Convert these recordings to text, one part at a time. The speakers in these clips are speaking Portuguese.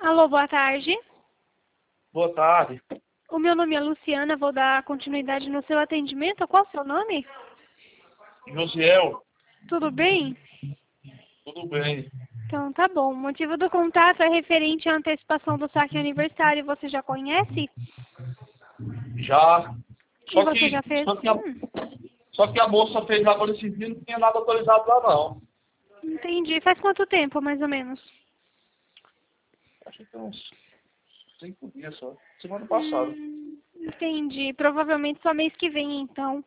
Alô, boa tarde. Boa tarde. O meu nome é Luciana, vou dar continuidade no seu atendimento. Qual o seu nome? Josiel, Tudo bem? tudo bem? Então tá bom. O motivo do contato é referente à antecipação do saque aniversário. Você já conhece? Já. E Só você já que, fez? só que, a, só que a moça fez agora esse dia, não tinha nada autorizado lá não. Entendi. Faz quanto tempo, mais ou menos? Acho que tem uns 5 dias só. Semana passada. Entendi. Provavelmente só mês que vem, então.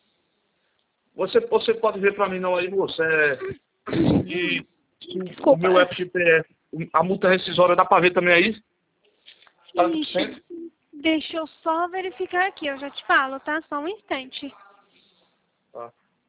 Você pode ver pra mim não aí, moça, se o Desculpa. meu FGTS, a multa rescisória dá pra ver também aí? 40%? Ixi, deixa eu só verificar aqui, eu já te falo, tá? Só um instante. Tá.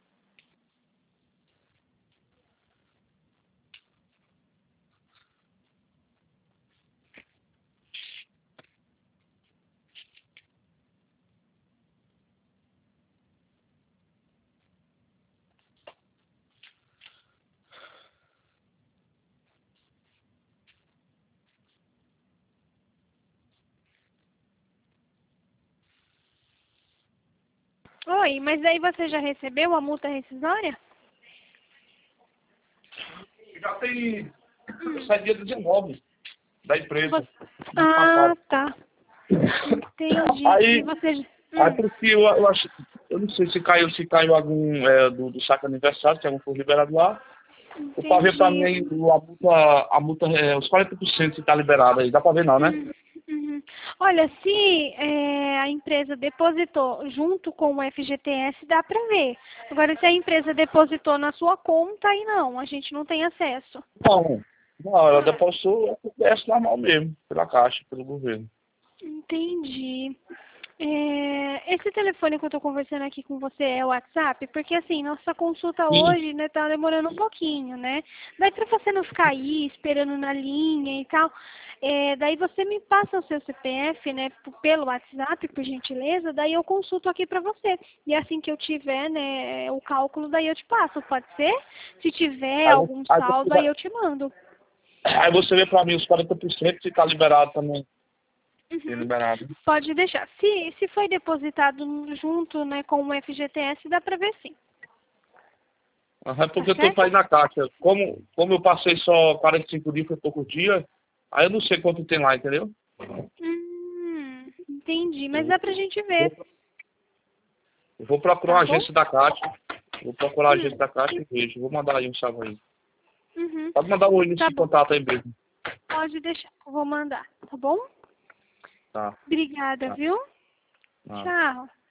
Oi, mas aí você já recebeu a multa rescisória? Já tem. Sai dia 19 da empresa. Ah, tá. Entendi. E Aí, você... aí porque eu acho. Eu não sei se caiu algum do saque aniversário, se algum foi liberado lá. O pra ver pra mim Entendi. aí a multa os 40% se tá liberado aí. Dá pra ver não, né? Uhum. Olha, se a empresa depositou junto com o FGTS, dá pra ver. Agora, se a empresa depositou na sua conta, aí não, a gente não tem acesso. Não, não, ela depositou o FGTS normal mesmo, pela Caixa, pelo governo. Entendi. Esse telefone que eu tô conversando aqui com você é o WhatsApp? Porque assim, nossa consulta Sim. hoje, né, tá demorando um pouquinho, né? Daí pra você não ficar aí esperando na linha e tal, daí você me passa o seu CPF, né, pelo WhatsApp, por gentileza, daí eu consulto aqui pra você. E assim que eu tiver, né, o cálculo, daí eu te passo, pode ser? Se tiver Aí, algum aí, você saldo, aí vai- eu te mando. aí você vê pra mim os 40% se tá liberado também. Tem Uhum. liberado. Pode deixar. Se foi depositado junto, né, com o FGTS, dá pra ver sim. É Tá porque eu tô certo? pra ir na Caixa. Como eu passei só 45 dias, foi pouco dia, aí eu não sei quanto tem lá, entendeu? Entendi. Mas Eu dá pra gente ver. eu vou procurar Tá uma bom? agência da Caixa. Vou procurar a agência da Caixa e vejo. Vou mandar aí um salve aí. Uhum. Pode mandar o início Tá de bom. contato aí mesmo. Pode deixar. Eu vou mandar. Tá bom? Tá, Obrigada, tá. viu? Tá. Tchau.